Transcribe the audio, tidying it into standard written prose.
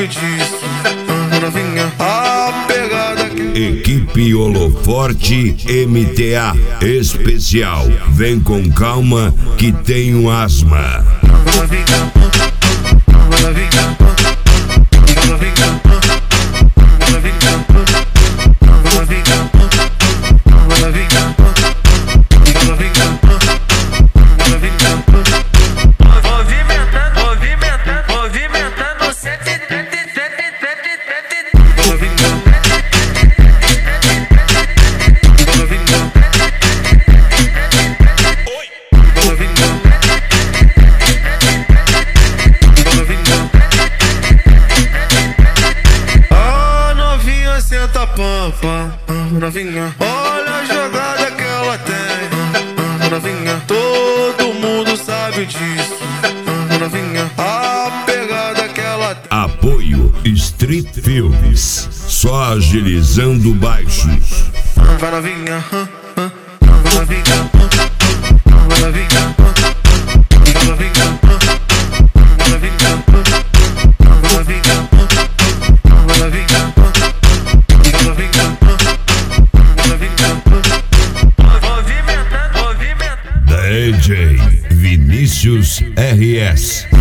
sabe disso. Novinha, a pegada que... Equipe Holoforte MTA Especial. Vem com calma que tenho asma. Novinha, novinha, novinha. Pampa, novinha, olha a jogada que ela tem. Novinha, todo mundo sabe disso. Novinha, a pegada que ela tem. Apoio Street Filmes, só agilizando baixos. Vai novinha, novinha, novinha. DJ Vinícius RS.